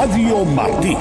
Radio Martí.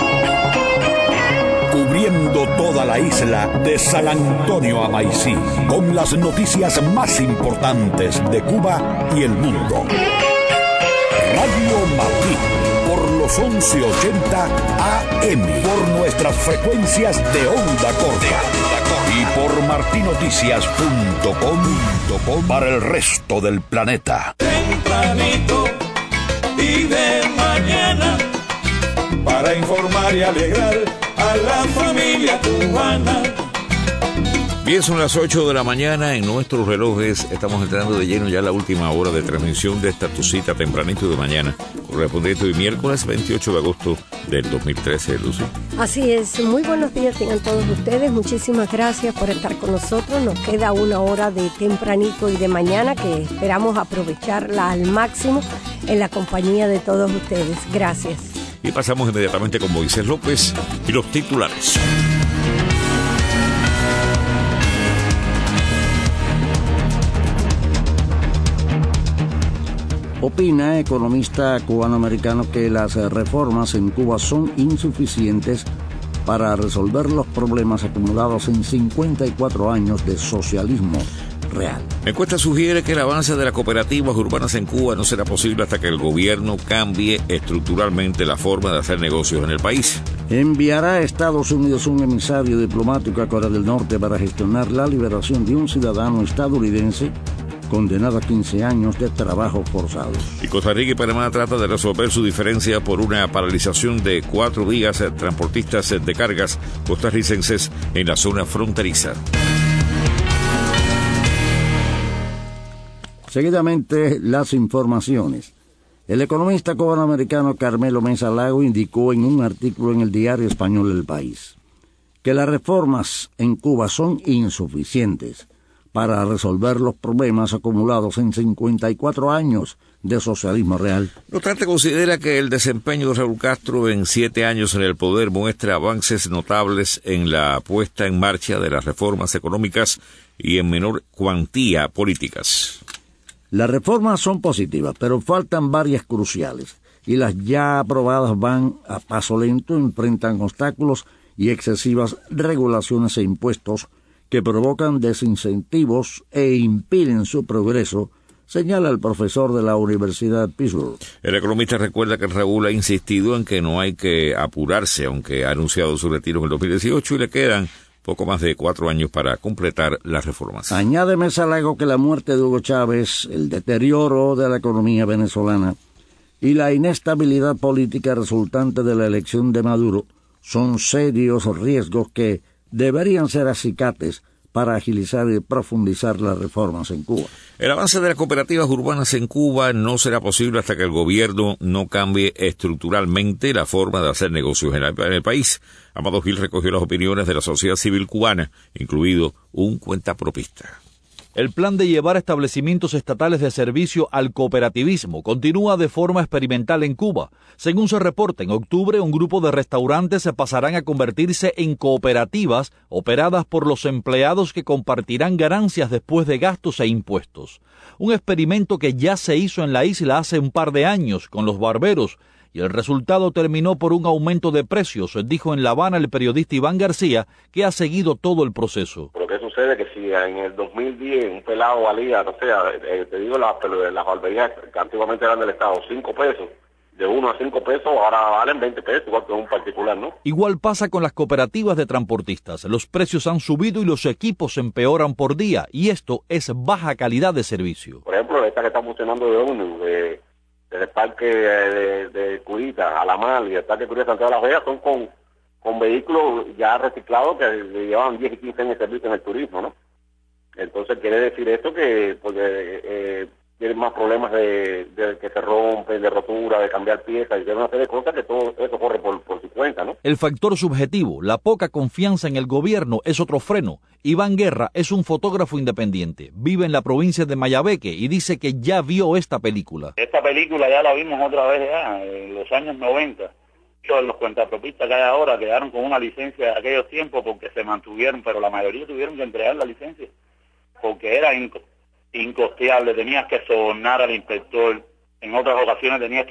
Cubriendo toda la isla de San Antonio a Maicí, con las noticias más importantes de Cuba y el mundo. Radio Martí, por los 1180 AM, por nuestras frecuencias de onda corta y por martinoticias.com para el resto del planeta. Tempranito y de mañana, para informar y alegrar a la familia cubana. Bien, son las 8 de la mañana en nuestros relojes. Estamos entrando de lleno ya a la última hora de transmisión de esta tu cita tempranito de mañana, correspondiente hoy miércoles 28 de agosto del 2013, Lucy. Así es, muy buenos días tengan todos ustedes. Muchísimas gracias por estar con nosotros. Nos queda una hora de tempranito y de mañana que esperamos aprovecharla al máximo en la compañía de todos ustedes. Gracias. Y pasamos inmediatamente con Moisés López y los titulares. Opina economista cubanoamericano que las reformas en Cuba son insuficientes para resolver los problemas acumulados en 54 años de socialismo real. La encuesta sugiere que el avance de las cooperativas urbanas en Cuba no será posible hasta que el gobierno cambie estructuralmente la forma de hacer negocios en el país. Enviará a Estados Unidos un emisario diplomático a Corea del Norte para gestionar la liberación de un ciudadano estadounidense condenado a 15 años de trabajo forzado. Y Costa Rica y Panamá tratan de resolver su diferencia por una paralización de 4 días transportistas de cargas costarricenses en la zona fronteriza. Seguidamente, las informaciones. El economista cubanoamericano Carmelo Mesa Lago indicó en un artículo en el diario español El País que las reformas en Cuba son insuficientes para resolver los problemas acumulados en 54 años de socialismo real. No obstante, considera que el desempeño de Raúl Castro en 7 años en el poder muestra avances notables en la puesta en marcha de las reformas económicas y en menor cuantía políticas. Las reformas son positivas, pero faltan varias cruciales, y las ya aprobadas van a paso lento, enfrentan obstáculos y excesivas regulaciones e impuestos que provocan desincentivos e impiden su progreso, señala el profesor de la Universidad de Pittsburgh. El economista recuerda que Raúl ha insistido en que no hay que apurarse, aunque ha anunciado su retiro en el 2018 y le quedan poco más de 4 años para completar las reformas. Añade Mesa Lago que la muerte de Hugo Chávez, el deterioro de la economía venezolana y la inestabilidad política resultante de la elección de Maduro son serios riesgos que deberían ser acicates para agilizar y profundizar las reformas en Cuba. El avance de las cooperativas urbanas en Cuba no será posible hasta que el gobierno no cambie estructuralmente la forma de hacer negocios en el país. Amado Gil recogió las opiniones de la sociedad civil cubana, incluido un cuentapropista. El plan de llevar establecimientos estatales de servicio al cooperativismo continúa de forma experimental en Cuba. Según se reporta, en octubre un grupo de restaurantes se pasarán a convertirse en cooperativas operadas por los empleados que compartirán ganancias después de gastos e impuestos. Un experimento que ya se hizo en la isla hace un par de años con los barberos, y el resultado terminó por un aumento de precios, dijo en La Habana el periodista Iván García, que ha seguido todo el proceso. Pero ¿qué sucede? Que si en el 2010 un pelado valía, no sé, te digo, las barberías que antiguamente eran del Estado, 5 pesos, de 1 a 5 pesos, ahora valen 20 pesos, igual que un particular, ¿no? Igual pasa con las cooperativas de transportistas. Los precios han subido y los equipos empeoran por día, y esto es baja calidad de servicio. Por ejemplo, esta que está funcionando de ONU, desde el parque de Curita a La Mar y el parque de Curita Santiago de las Vegas son con vehículos ya reciclados que llevaban 10 y 15 años de servicio en el turismo, ¿no? Entonces quiere decir esto que porque tienen más problemas de que se rompen, de rotura, de cambiar piezas, y de una serie de cosas que todo eso corre por su cuenta, ¿no? El factor subjetivo, la poca confianza en el gobierno, es otro freno. Iván Guerra es un fotógrafo independiente, vive en la provincia de Mayabeque y dice que ya vio esta película. Esta película ya la vimos otra vez ya, en los años 90. Los cuentapropistas que hay ahora quedaron con una licencia de aquellos tiempos porque se mantuvieron, pero la mayoría tuvieron que entregar la licencia porque era incosteable, tenías que sobornar al inspector, en otras ocasiones tenías que pagar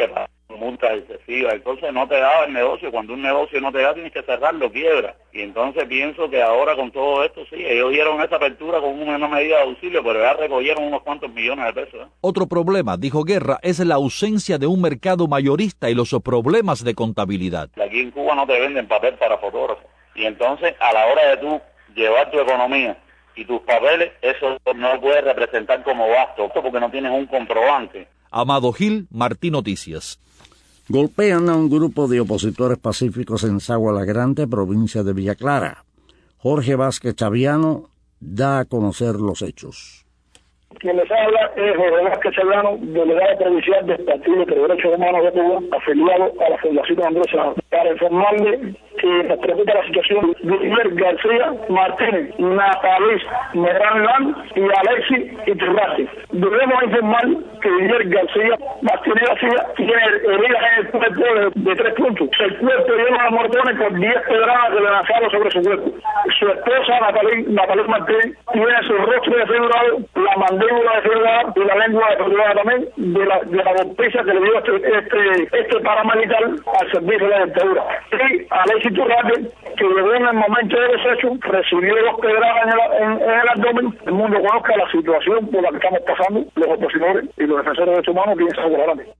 multas excesivas, entonces no te daba el negocio. Cuando un negocio no te da, tienes que cerrarlo, quiebra. Y entonces pienso que ahora con todo esto, sí, ellos dieron esa apertura con una medida de auxilio, pero ya recogieron unos cuantos millones de pesos. Otro problema, dijo Guerra, es la ausencia de un mercado mayorista y los problemas de contabilidad. Aquí en Cuba no te venden papel para fotógrafos. Y entonces, a la hora de tú llevar tu economía y tus papeles, eso no puede representar como gasto, porque no tienes un comprobante. Amado Gil, Martín Noticias. Golpean a un grupo de opositores pacíficos en Sagua La Grande, provincia de Villa Clara. Jorge Vázquez Chaviano da a conocer los hechos. Quien les habla es Jorge Vázquez Chaviano, delegado provincial del Partido de Derechos Humanos de Cuba, afiliado a la Fundación Andrés Sanz, para informarle que nos preocupa la situación de Guillermo García Martínez, Natalis Morán y Alexis Iturrati. Debemos informar que Guillermo García Martínez tiene heridas en el cuerpo de 3 puntos. El cuerpo lleno de mortones con 10 pedradas que le lanzaron sobre su cuerpo. Su esposa, Natalis Martínez, tiene su rostro desfigurado, la mandíbula desfigurada y la lengua desfigurada también de la golpiza que le dio este paramilitar al servicio de la dictadura. Y Alexis Iturrati, que llegó en el momento del desecho, recibió 2 pedradas en el abdomen. El mundo conozca la situación por la que estamos pasando, los opositores y los defensores de derechos humanos piensan por adelante.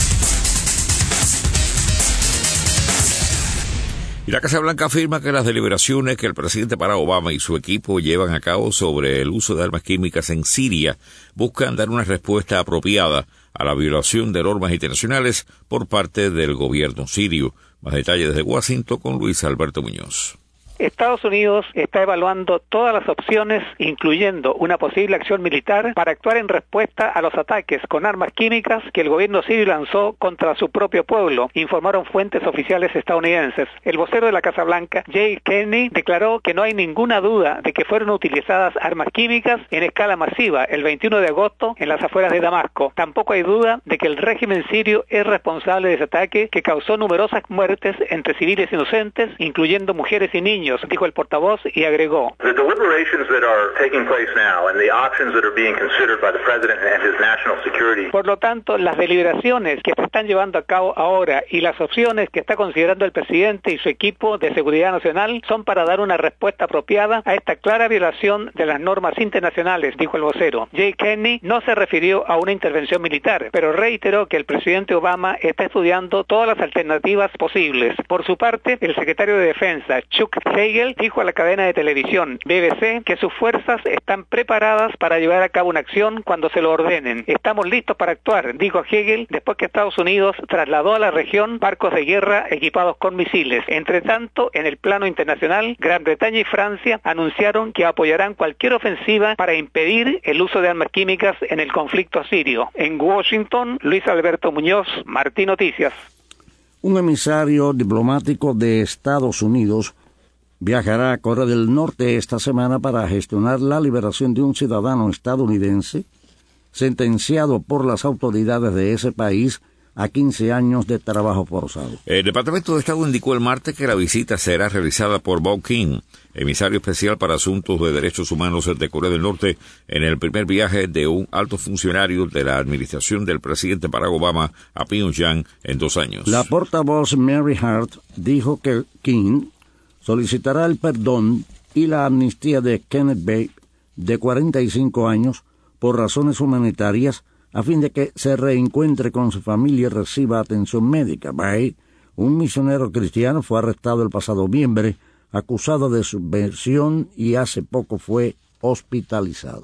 Y la Casa Blanca afirma que las deliberaciones que el presidente Barack Obama y su equipo llevan a cabo sobre el uso de armas químicas en Siria buscan dar una respuesta apropiada a la violación de normas internacionales por parte del gobierno sirio. Más detalles desde Washington con Luis Alberto Muñoz. Estados Unidos está evaluando todas las opciones, incluyendo una posible acción militar, para actuar en respuesta a los ataques con armas químicas que el gobierno sirio lanzó contra su propio pueblo, informaron fuentes oficiales estadounidenses. El vocero de la Casa Blanca, Jay Carney, declaró que no hay ninguna duda de que fueron utilizadas armas químicas en escala masiva el 21 de agosto en las afueras de Damasco. Tampoco hay duda de que el régimen sirio es responsable de ese ataque que causó numerosas muertes entre civiles inocentes, incluyendo mujeres y niños, dijo el portavoz, y agregó: por lo tanto, las deliberaciones que se están llevando a cabo ahora y las opciones que está considerando el presidente y su equipo de seguridad nacional son para dar una respuesta apropiada a esta clara violación de las normas internacionales, dijo el vocero. Jay Carney no se refirió a una intervención militar, pero reiteró que el presidente Obama está estudiando todas las alternativas posibles. Por su parte, el secretario de Defensa, Chuck Hagel, dijo a la cadena de televisión BBC que sus fuerzas están preparadas para llevar a cabo una acción cuando se lo ordenen. Estamos listos para actuar, dijo Hagel, después que Estados Unidos trasladó a la región barcos de guerra equipados con misiles. Entre tanto, en el plano internacional, Gran Bretaña y Francia anunciaron que apoyarán cualquier ofensiva para impedir el uso de armas químicas en el conflicto sirio. En Washington, Luis Alberto Muñoz, Martín Noticias. Un emisario diplomático de Estados Unidos viajará a Corea del Norte esta semana para gestionar la liberación de un ciudadano estadounidense sentenciado por las autoridades de ese país a 15 años de trabajo forzado. El Departamento de Estado indicó el martes que la visita será realizada por Bob King, emisario especial para asuntos de derechos humanos de Corea del Norte, en el primer viaje de un alto funcionario de la administración del presidente Barack Obama a Pyongyang en 2 años. La portavoz Mary Hart dijo que King solicitará el perdón y la amnistía de Kenneth Babe, de 45 años, por razones humanitarias, a fin de que se reencuentre con su familia y reciba atención médica. Babe, un misionero cristiano, fue arrestado el pasado noviembre, acusado de subversión, y hace poco fue hospitalizado.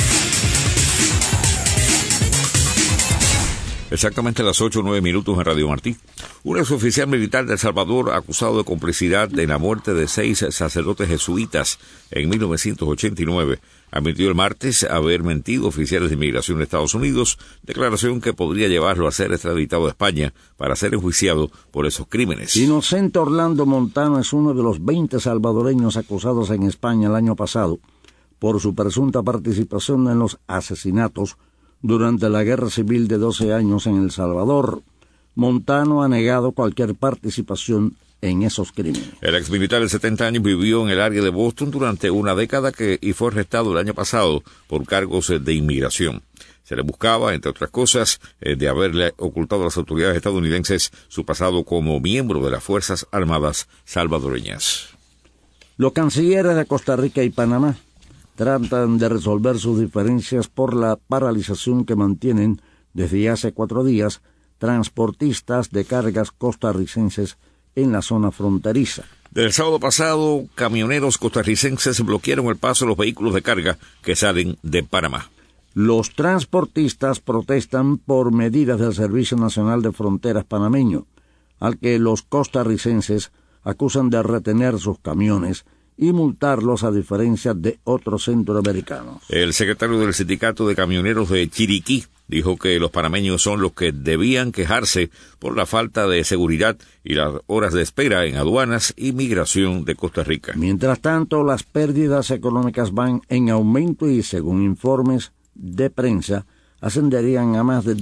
Exactamente a las 8:09 en Radio Martí. Un exoficial militar de El Salvador, acusado de complicidad en la muerte de 6 sacerdotes jesuitas en 1989, admitió el martes haber mentido a oficiales de inmigración de Estados Unidos, declaración que podría llevarlo a ser extraditado a España para ser enjuiciado por esos crímenes. Inocente Orlando Montano es uno de los 20 salvadoreños acusados en España el año pasado por su presunta participación en los asesinatos durante la guerra civil de 12 años en El Salvador. Montano ha negado cualquier participación en esos crímenes. El exmilitar de 70 años vivió en el área de Boston durante una década y fue arrestado el año pasado por cargos de inmigración. Se le buscaba, entre otras cosas, de haberle ocultado a las autoridades estadounidenses su pasado como miembro de las Fuerzas Armadas salvadoreñas. Los cancilleres de Costa Rica y Panamá tratan de resolver sus diferencias por la paralización que mantienen desde hace 4 días transportistas de cargas costarricenses en la zona fronteriza. Del sábado pasado, camioneros costarricenses bloquearon el paso de los vehículos de carga que salen de Panamá. Los transportistas protestan por medidas del Servicio Nacional de Fronteras panameño, al que los costarricenses acusan de retener sus camiones y multarlos a diferencia de otros centroamericanos. El secretario del Sindicato de Camioneros de Chiriquí dijo que los panameños son los que debían quejarse por la falta de seguridad y las horas de espera en aduanas y migración de Costa Rica. Mientras tanto, las pérdidas económicas van en aumento y, según informes de prensa, ascenderían a más de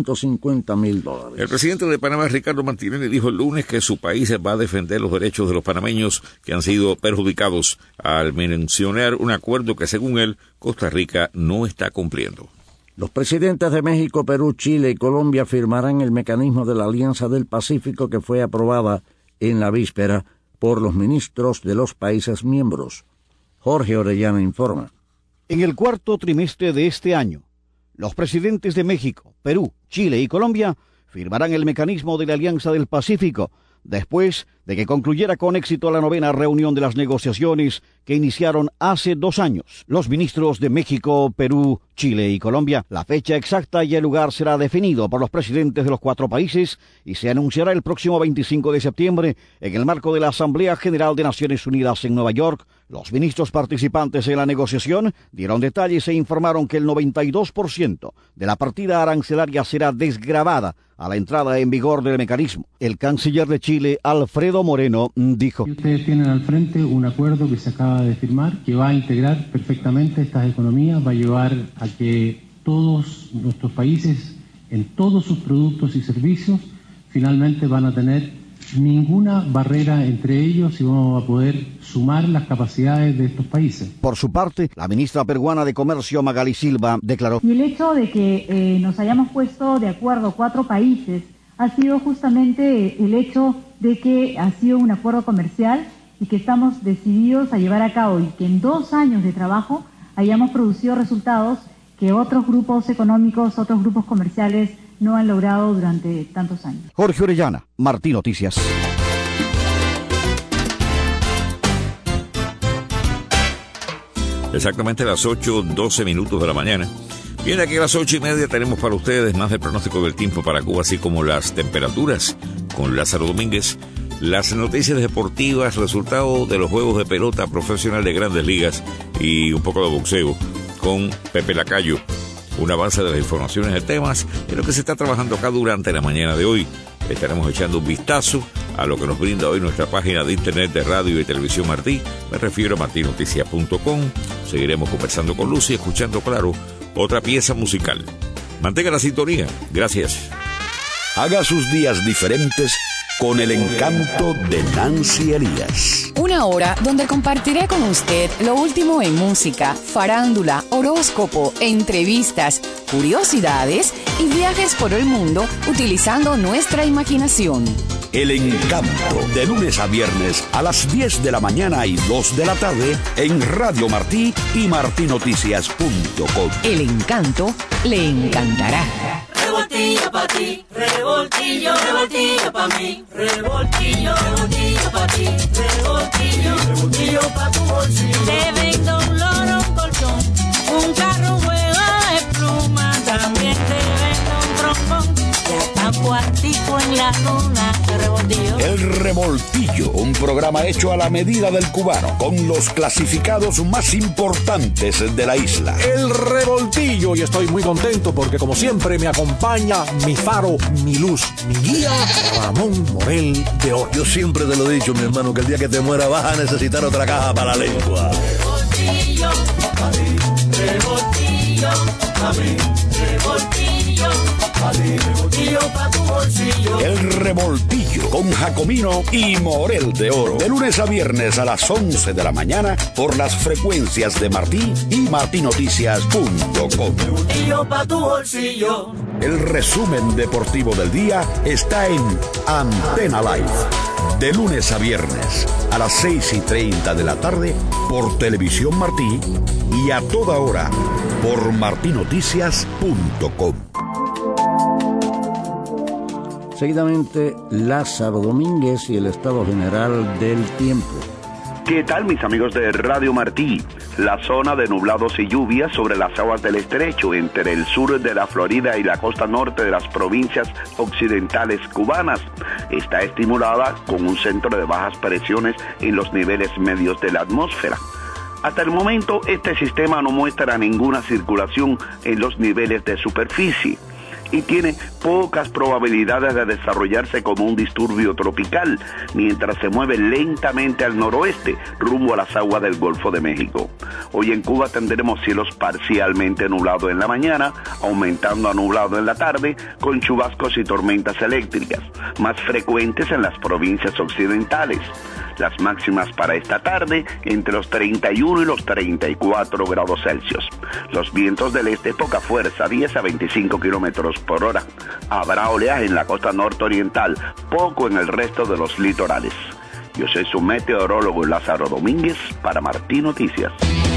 $250,000. El presidente de Panamá, Ricardo Martinelli, dijo el lunes que su país va a defender los derechos de los panameños que han sido perjudicados al mencionar un acuerdo que, según él, Costa Rica no está cumpliendo. Los presidentes de México, Perú, Chile y Colombia firmarán el mecanismo de la Alianza del Pacífico que fue aprobada en la víspera por los ministros de los países miembros. Jorge Orellana informa. En el cuarto trimestre de este año, los presidentes de México, Perú, Chile y Colombia firmarán el mecanismo de la Alianza del Pacífico, después de que concluyera con éxito la 9ª reunión de las negociaciones que iniciaron hace 2 años. Los ministros de México, Perú, Chile y Colombia, la fecha exacta y el lugar será definido por los presidentes de los 4 países y se anunciará el próximo 25 de septiembre en el marco de la Asamblea General de Naciones Unidas en Nueva York. Los ministros participantes en la negociación dieron detalles e informaron que el 92% de la partida arancelaria será desgravada a la entrada en vigor del mecanismo. El canciller de Chile, Alfredo Moreno, dijo: Ustedes tienen al frente un acuerdo que se acaba de firmar que va a integrar perfectamente estas economías, va a llevar a que todos nuestros países, en todos sus productos y servicios, finalmente van a tener ninguna barrera entre ellos y vamos a poder sumar las capacidades de estos países. Por su parte, la ministra peruana de Comercio, Magali Silva, declaró: Y el hecho de que nos hayamos puesto de acuerdo 4 países ha sido justamente el hecho de que ha sido un acuerdo comercial y que estamos decididos a llevar a cabo y que en 2 años de trabajo hayamos producido resultados que otros grupos económicos, otros grupos comerciales no han logrado durante tantos años. Jorge Orellana, Martín Noticias. Exactamente a las 8:12 de la mañana. Bien, aquí a las 8:30 tenemos para ustedes más del pronóstico del tiempo para Cuba, así como las temperaturas con Lázaro Domínguez, las noticias deportivas, resultado de los juegos de pelota profesional de Grandes Ligas y un poco de boxeo con Pepe Lacayo. Un avance de las informaciones de temas en lo que se está trabajando acá durante la mañana de hoy. Estaremos echando un vistazo a lo que nos brinda hoy nuestra página de internet de radio y televisión Martí. Me refiero a martinoticia.com. Seguiremos conversando con Lucy, escuchando, claro, otra pieza musical. Mantenga la sintonía. Gracias. Haga sus días diferentes con el encanto de Nancy Elías. Una hora donde compartiré con usted lo último en música, farándula, horóscopo, entrevistas, curiosidades y viajes por el mundo utilizando nuestra imaginación. El encanto, de lunes a viernes a las 10 de la mañana y 2 de la tarde en Radio Martí y martinoticias.com. El encanto le encantará. Revoltillo pa' ti, revoltillo, revoltillo pa' mí, revoltillo, revoltillo pa' ti, revoltillo, revoltillo pa' tu bolsillo. Te vendo un loro, un colchón, un carro, un juego de pluma, también te vendo un trombón, y hasta un cuartico en la luna, revoltillo. El Revoltillo, un programa hecho a la medida del cubano, con los clasificados más importantes de la isla. El Revoltillo, y estoy muy contento porque como siempre me acompaña mi faro, mi luz, mi guía, Ramón Morel de Oro. Yo siempre te lo he dicho, mi hermano, que el día que te muera vas a necesitar otra caja para la lengua. Revoltillo, a mí, revoltillo, a mí, revoltillo. revoltillo, revoltillo pa' tu bolsillo. El Revoltillo con Jacomino y Morel de Oro. De lunes a viernes a las 11 de la mañana por las frecuencias de Martí y martinoticias.com. Revoltillo pa' tu bolsillo. El resumen deportivo del día está en Antena Live. De lunes a viernes a las 6:30 de la tarde por Televisión Martí y a toda hora por martinoticias.com. Seguidamente, Lázaro Domínguez y el estado general del tiempo. ¿Qué tal, mis amigos de Radio Martí? La zona de nublados y lluvias sobre las aguas del estrecho entre el sur de la Florida y la costa norte de las provincias occidentales cubanas está estimulada con un centro de bajas presiones en los niveles medios de la atmósfera. Hasta el momento, este sistema no muestra ninguna circulación en los niveles de superficie y tiene pocas probabilidades de desarrollarse como un disturbio tropical, mientras se mueve lentamente al noroeste, rumbo a las aguas del Golfo de México. Hoy en Cuba tendremos cielos parcialmente nublados en la mañana, aumentando a nublado en la tarde, con chubascos y tormentas eléctricas, más frecuentes en las provincias occidentales. Las máximas para esta tarde entre los 31 y los 34 grados Celsius. Los vientos del este poca fuerza, 10 a 25 kilómetros por hora. Habrá oleaje en la costa norte-oriental, poco en el resto de los litorales. Yo soy su meteorólogo Lázaro Domínguez para Martí Noticias.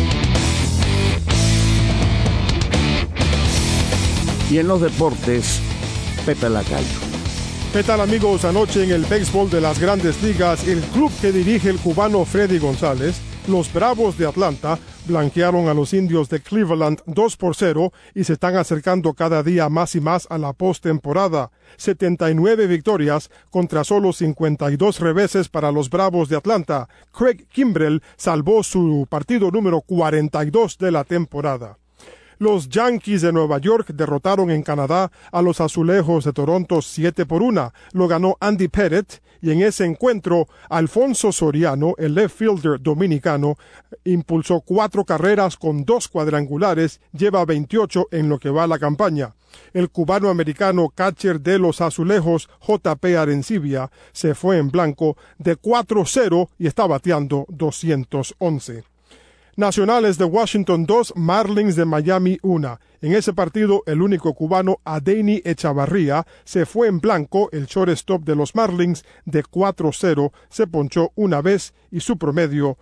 Y en los deportes, Pepe Lacayo. ¿Qué tal, amigos? Anoche en el béisbol de las Grandes Ligas, el club que dirige el cubano Freddy González, los Bravos de Atlanta, blanquearon a los Indios de Cleveland 2-0 y se están acercando cada día más y más a la postemporada. 79 victorias contra solo 52 reveses para los Bravos de Atlanta. Craig Kimbrell salvó su partido número 42 de la temporada. Los Yankees de Nueva York derrotaron en Canadá a los Azulejos de Toronto 7-1. Lo ganó Andy Pettit y en ese encuentro Alfonso Soriano, el left fielder dominicano, impulsó 4 carreras con 2 cuadrangulares, lleva 28 en lo que va la campaña. El cubano-americano catcher de los Azulejos, J.P. Arencibia, se fue en blanco de 4-0 y está bateando 211. Nacionales de Washington 2, Marlins de Miami 1. En ese partido, el único cubano, Adeini Echavarría, se fue en blanco. El shortstop de los Marlins de 4-0 se ponchó una vez y su promedio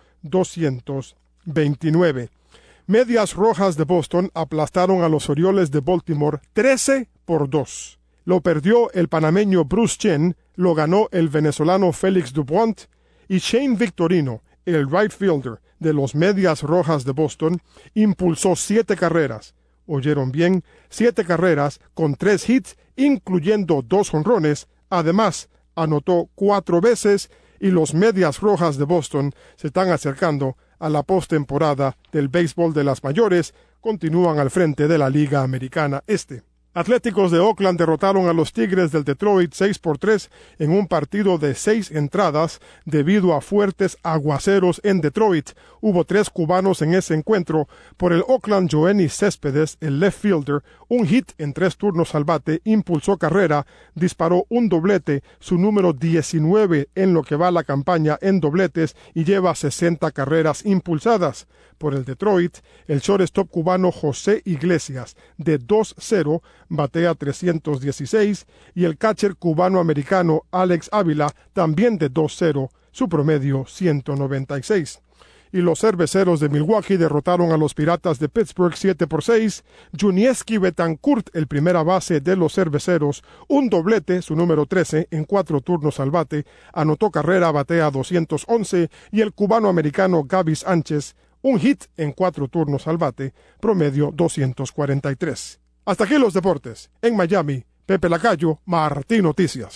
229. Medias Rojas de Boston aplastaron a los Orioles de Baltimore 13-2. Lo perdió el panameño Bruce Chen, lo ganó el venezolano Félix Dupont y Shane Victorino, el right fielder de los Medias Rojas de Boston, impulsó 7 carreras. Oyeron bien, 7 carreras con 3 hits, incluyendo 2 jonrones. Además, anotó 4 veces y los Medias Rojas de Boston se están acercando a la postemporada del béisbol de las mayores. Continúan al frente de la Liga Americana Este. Atléticos de Oakland derrotaron a los Tigres del Detroit 6-3 en un partido de 6 entradas debido a fuertes aguaceros en Detroit. Hubo 3 cubanos en ese encuentro. Por el Oakland, Joenny Céspedes, el left fielder, un hit en 3 turnos al bate, impulsó carrera, disparó un doblete, su número 19 en lo que va la campaña en dobletes y lleva 60 carreras impulsadas. Por el Detroit, el shortstop cubano José Iglesias, de 2-0, batea 316, y el catcher cubano-americano Alex Ávila, también de 2-0, su promedio 196. Y los Cerveceros de Milwaukee derrotaron a los Piratas de Pittsburgh 7-6. Junieski Betancourt, el primera base de los Cerveceros, un doblete, su número 13, en 4 turnos al bate, anotó carrera, batea 211, y el cubano-americano Gaby Sánchez, un hit en 4 turnos al bate, promedio 243. Hasta aquí los deportes. En Miami, Pepe Lacayo, Martí Noticias.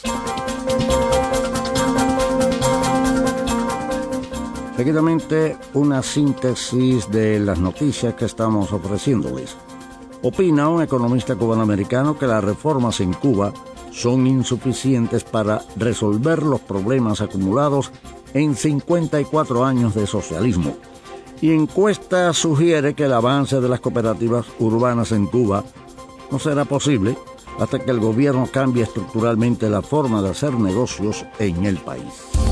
Seguidamente, una síntesis de las noticias que estamos ofreciéndoles. Opina un economista cubanoamericano que las reformas en Cuba son insuficientes para resolver los problemas acumulados en 54 años de socialismo. Y encuesta sugiere que el avance de las cooperativas urbanas en Cuba no será posible hasta que el gobierno cambie estructuralmente la forma de hacer negocios en el país.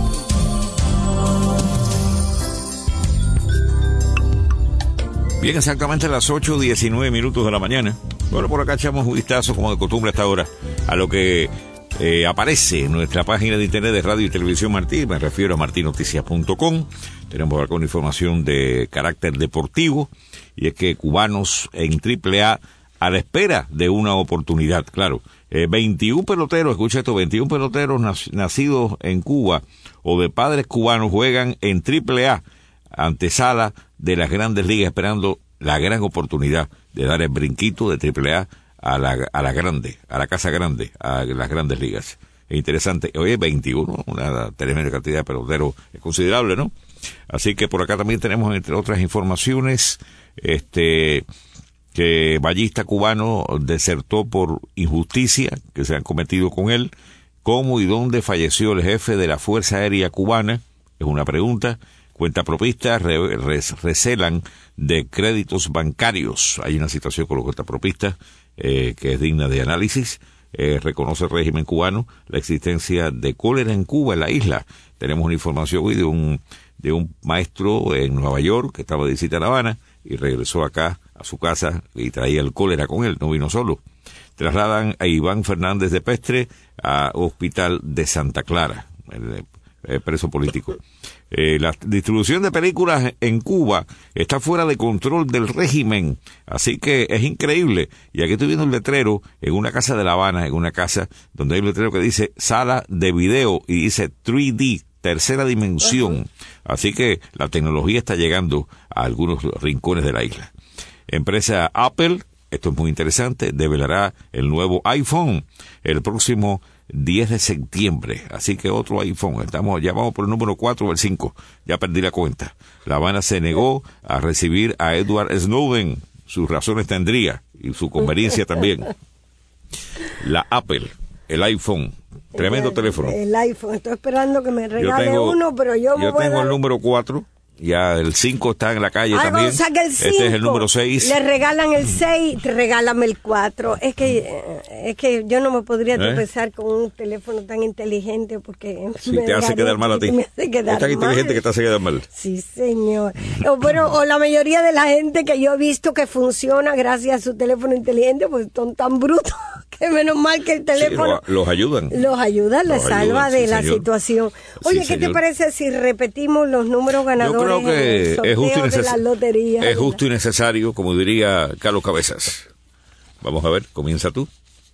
Bien, exactamente a las 8:19 de la mañana. Bueno, por acá echamos un vistazo, como de costumbre hasta ahora, a lo que aparece en nuestra página de internet de Radio y Televisión Martí. Me refiero a martinoticias.com. Tenemos acá una información de carácter deportivo, y es que cubanos en AAA a la espera de una oportunidad. Claro, 21 peloteros, escucha esto, 21 peloteros nacidos en Cuba o de padres cubanos juegan en AAA, antesala de las grandes ligas, esperando la gran oportunidad de dar el brinquito de AAA a la grande, a la casa grande, a las grandes ligas. Es interesante. Oye, 21, una tremenda cantidad de peloteros, es considerable, ¿no? Así que por acá también tenemos, entre otras informaciones, que ballista cubano desertó por injusticia que se han cometido con él. ¿Cómo y dónde falleció el jefe de la Fuerza Aérea Cubana? Es una pregunta. Cuentapropistas recelan de créditos bancarios. Hay una situación con los cuentapropistas que es digna de análisis. Reconoce el régimen cubano la existencia de cólera en Cuba, en la isla. Tenemos una información hoy de un maestro en Nueva York que estaba de visita en La Habana y regresó acá a su casa y traía el cólera con él, no vino solo. Trasladan a Iván Fernández de Pestre a Hospital de Santa Clara, el preso político. La distribución de películas en Cuba está fuera de control del régimen, así que es increíble. Y aquí estoy viendo un letrero en una casa de La Habana, en una casa donde hay un letrero que dice sala de video y dice 3D, tercera dimensión. Así que la tecnología está llegando a algunos rincones de la isla. Empresa Apple, esto es muy interesante, develará el nuevo iPhone el próximo 10 de septiembre, así que otro iPhone. Ya vamos por el número 4 o el 5, ya perdí la cuenta. La Habana se negó a recibir a Edward Snowden, sus razones tendría, y su conveniencia también. La Apple, el iPhone, tremendo teléfono. El iPhone, estoy esperando que me regale uno, pero yo tengo el número 4. Ya el 5 está en la calle también. O sea que el 5, este es el número 6. Le regalan el 6, regálame el 4. Es que yo no me podría tropezar con un teléfono tan inteligente porque sí, te hace quedar mal a ti. Es tan inteligente que te hace quedar mal. Sí, señor. O la mayoría de la gente que yo he visto que funciona gracias a su teléfono inteligente, pues son tan brutos que menos mal que el teléfono los ayudan. Les salva de la situación. Oye, ¿qué te parece si repetimos los números ganadores? Yo creo que es justo y necesario, como diría Carlos Cabezas. Vamos a ver, comienza tú.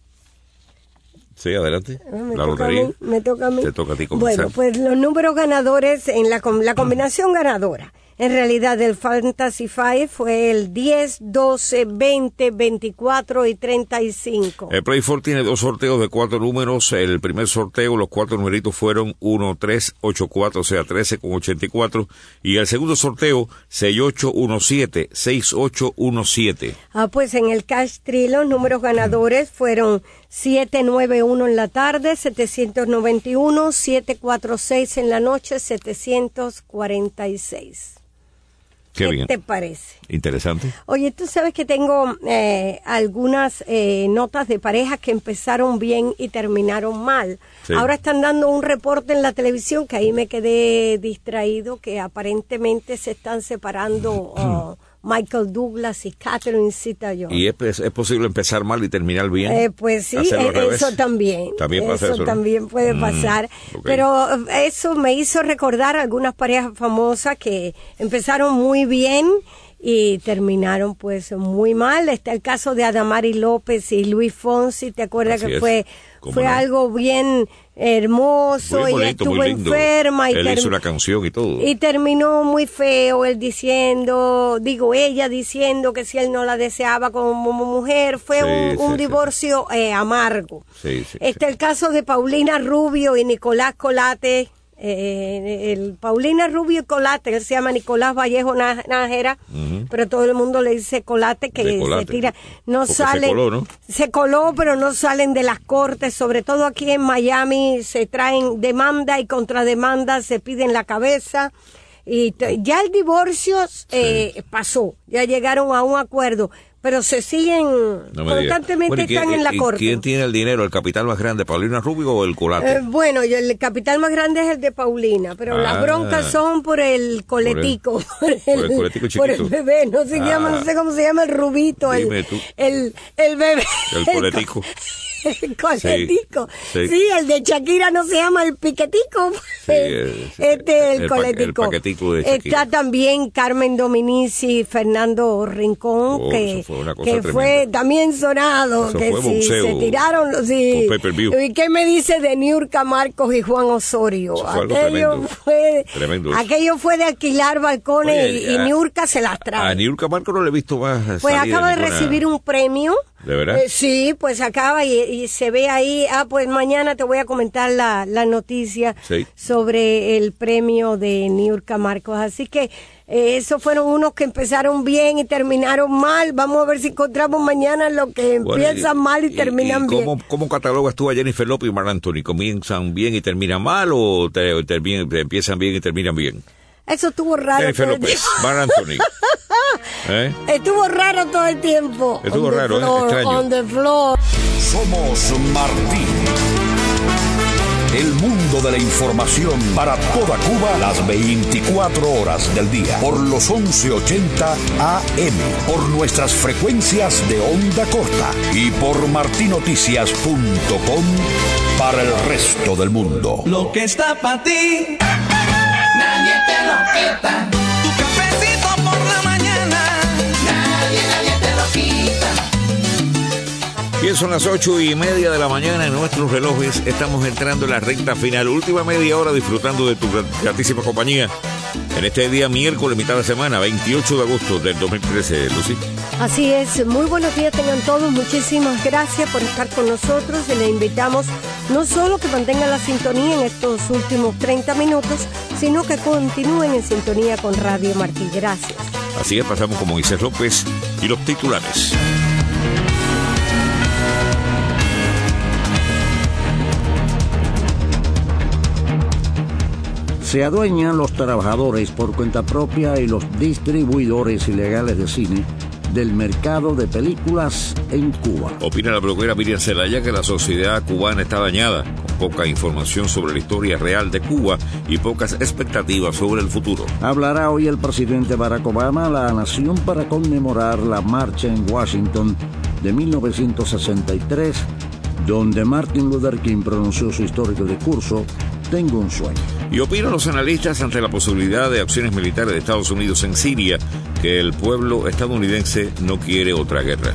Sí, adelante. La lotería. Me toca a mí. Te toca a ti comenzar. Bueno, pues los números ganadores en la combinación ganadora. En realidad el Fantasy Five fue el 10, 12, 20, 24 y 35. El Play 4 tiene 2 sorteos de 4 números. El primer sorteo, los 4 numeritos fueron 1, 3, 8, 4, o sea, 13 con 84. Y el segundo sorteo, 6817, 6817. Pues en el Cash Tree los números ganadores fueron 791 en la tarde, 791, 746 en la noche, 746. ¿Qué te parece? Interesante. Oye, tú sabes que tengo algunas notas de parejas que empezaron bien y terminaron mal. Sí. Ahora están dando un reporte en la televisión que ahí me quedé distraído, que aparentemente se están separando Michael Douglas y Catherine Zeta-Jones. ¿Y es posible empezar mal y terminar bien? Pues sí, eso también. También pasa eso, ¿no? También puede pasar. Okay. Pero eso me hizo recordar algunas parejas famosas que empezaron muy bien y terminaron pues muy mal. Está el caso de Adamari López y Luis Fonsi, ¿te acuerdas? Así que fue algo bien hermoso? Muy bonito, ella estuvo muy lindo. Enferma y él hizo una canción y todo. Y terminó muy feo, ella diciendo que si él no la deseaba como Sí, mujer, fue un divorcio amargo. Sí, Está el caso de Paulina Rubio y Nicolás Colate. Paulina Rubio y Colate, él se llama Nicolás Vallejo Nájera, pero todo el mundo le dice Colate, que se tira, no sale, se coló, pero no salen de las cortes, sobre todo aquí en Miami se traen demanda y contrademanda, se piden la cabeza. Y ya el divorcio pasó, ya llegaron a un acuerdo, pero se siguen constantemente, están en la corte. ¿Quién tiene el dinero? ¿El capital más grande, Paulina Rubio o el Colate? Bueno, el capital más grande es el de Paulina, pero las broncas son por el coletico, por el coletico chiquito. Por el bebé, no sé cómo se llama el rubito, el bebé. El coletico. El coletico. Sí, el de Shakira no se llama el piquetico. El coletico. El paquetico de Shakira. Está también Carmen Dominici, Fernando Rincón, que fue también sonado, eso que sí, se tiraron los ¿Y qué me dice de Niurka Marcos y Juan Osorio? Aquello fue de alquilar balcones. Oye, y Niurka se las trae. A Niurka Marcos no le he visto más. Pues acaba de recibir un premio. ¿De verdad? Sí, pues acaba y se ve ahí. Pues mañana te voy a comentar la noticia sobre el premio de Niurka Marcos. Así que esos fueron unos que empezaron bien y terminaron mal. Vamos a ver si encontramos mañana lo que empiezan mal y terminan bien. ¿Cómo catalogas tú a Jennifer López y Marc Anthony? ¿Comienzan bien y terminan mal o empiezan bien y terminan bien? Eso estuvo raro. Jennifer López, Marc Anthony. Estuvo raro todo el tiempo. Estuvo raro, extraño. On the floor. Somos Martí. El mundo de la información para toda Cuba las 24 horas del día. Por los 1180 AM. Por nuestras frecuencias de onda corta. Y por martinoticias.com para el resto del mundo. Lo que está para ti, nadie te lo quita. Tu cafecito por la mañana, nadie te lo quita. Bien, son las 8:30 de la mañana en nuestros relojes. Estamos entrando en la recta final. Última media hora disfrutando de tu gratísima compañía. En este día miércoles, mitad de semana, 28 de agosto del 2013, Lucy. Así es. Muy buenos días tengan todos. Muchísimas gracias por estar con nosotros. Y les invitamos no solo que mantengan la sintonía en estos últimos 30 minutos, sino que continúen en sintonía con Radio Martí. Gracias. Así es, pasamos con Moisés López y los titulares. Se adueñan los trabajadores por cuenta propia y los distribuidores ilegales de cine del mercado de películas en Cuba. Opina la bloguera Miriam Zelaya que la sociedad cubana está dañada, con poca información sobre la historia real de Cuba y pocas expectativas sobre el futuro. Hablará hoy el presidente Barack Obama a la nación para conmemorar la marcha en Washington de 1963, donde Martin Luther King pronunció su histórico discurso, Tengo un sueño. Y opinan los analistas ante la posibilidad de acciones militares de Estados Unidos en Siria, que el pueblo estadounidense no quiere otra guerra.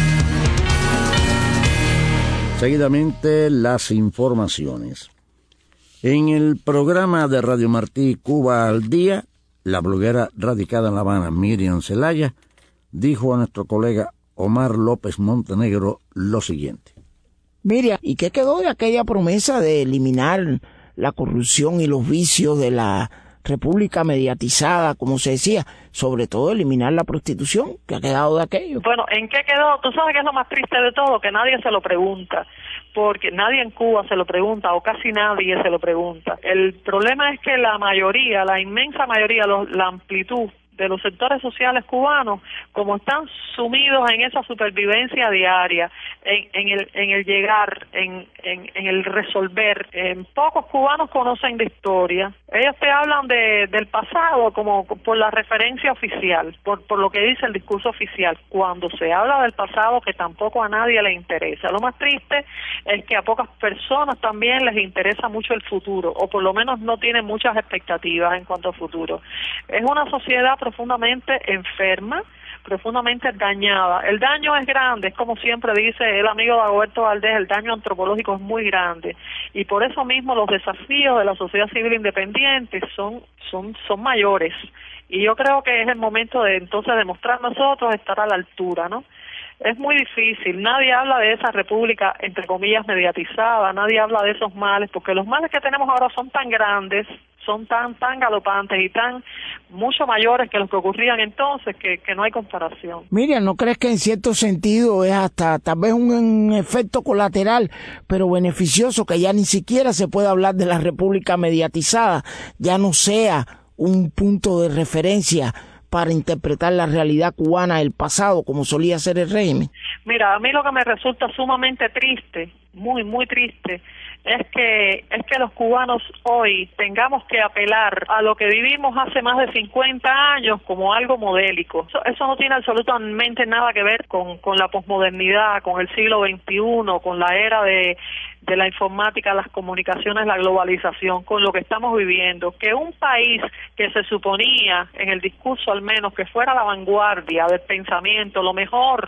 Seguidamente, las informaciones. En el programa de Radio Martí Cuba al Día, la bloguera radicada en La Habana, Miriam Zelaya, dijo a nuestro colega Omar López Montenegro lo siguiente. Miriam, ¿y qué quedó de aquella promesa de eliminar la corrupción y los vicios de la república mediatizada, como se decía, sobre todo eliminar la prostitución? ¿Qué ha quedado de aquello? Bueno, ¿en qué quedó? Tú sabes que es lo más triste de todo, que nadie se lo pregunta, porque nadie en Cuba se lo pregunta, o casi nadie se lo pregunta. El problema es que la mayoría, la inmensa mayoría, la amplitud de los sectores sociales cubanos, como están sumidos en esa supervivencia diaria, en el llegar, en el resolver, pocos cubanos conocen de historia. Ellos te hablan del pasado como por la referencia oficial, por lo que dice el discurso oficial, cuando se habla del pasado que tampoco a nadie le interesa. Lo más triste es que a pocas personas también les interesa mucho el futuro, o por lo menos no tienen muchas expectativas en cuanto al futuro. Es una sociedad profundamente enferma, profundamente dañada. El daño es grande, es como siempre dice el amigo Dagoberto Valdés, el daño antropológico es muy grande, y por eso mismo los desafíos de la sociedad civil independiente son mayores, y yo creo que es el momento de entonces demostrar nosotros estar a la altura, ¿no? Es muy difícil, nadie habla de esa república, entre comillas, mediatizada, nadie habla de esos males, porque los males que tenemos ahora son tan grandes, son tan galopantes y tan mucho mayores que los que ocurrían entonces, que no hay comparación. Miriam, ¿no crees que en cierto sentido es hasta tal vez un efecto colateral, pero beneficioso, que ya ni siquiera se puede hablar de la república mediatizada, ya no sea un punto de referencia para interpretar la realidad cubana del pasado, como solía ser el régimen? Mira, a mí lo que me resulta sumamente triste, muy, muy triste, es que los cubanos hoy tengamos que apelar a lo que vivimos hace más de 50 años como algo modélico. Eso no tiene absolutamente nada que ver con la posmodernidad, con el siglo XXI, con la era de la informática, las comunicaciones, la globalización, con lo que estamos viviendo. Que un país que se suponía, en el discurso al menos, que fuera la vanguardia del pensamiento, lo mejor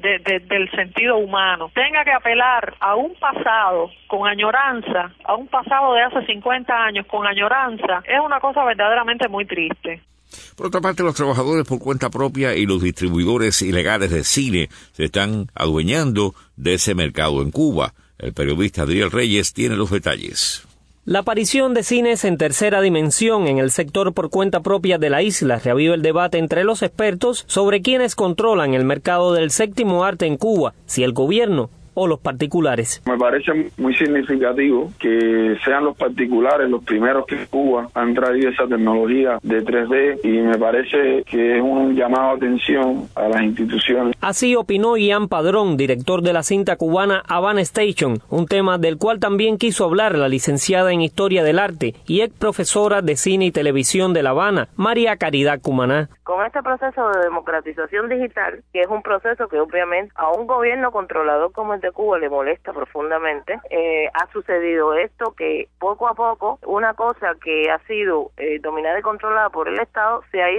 del sentido humano, tenga que apelar a un pasado con añoranza, a un pasado de hace 50 años con añoranza, es una cosa verdaderamente muy triste. Por otra parte, los trabajadores por cuenta propia y los distribuidores ilegales de cine se están adueñando de ese mercado en Cuba. El periodista Adriel Reyes tiene los detalles. La aparición de cines en tercera dimensión en el sector por cuenta propia de la isla reaviva el debate entre los expertos sobre quiénes controlan el mercado del séptimo arte en Cuba, si el gobierno o los particulares. Me parece muy significativo que sean los particulares los primeros que en Cuba han traído esa tecnología de 3D y me parece que es un llamado de atención a las instituciones. Así opinó Ian Padrón, director de la cinta cubana Havana Station, un tema del cual también quiso hablar la licenciada en Historia del Arte y ex profesora de Cine y Televisión de La Habana, María Caridad Cumaná. Con este proceso de democratización digital, que es un proceso que obviamente a un gobierno controlador como el de Cuba le molesta profundamente, ha sucedido esto que poco a poco una cosa que ha sido dominada y controlada por el Estado se le ha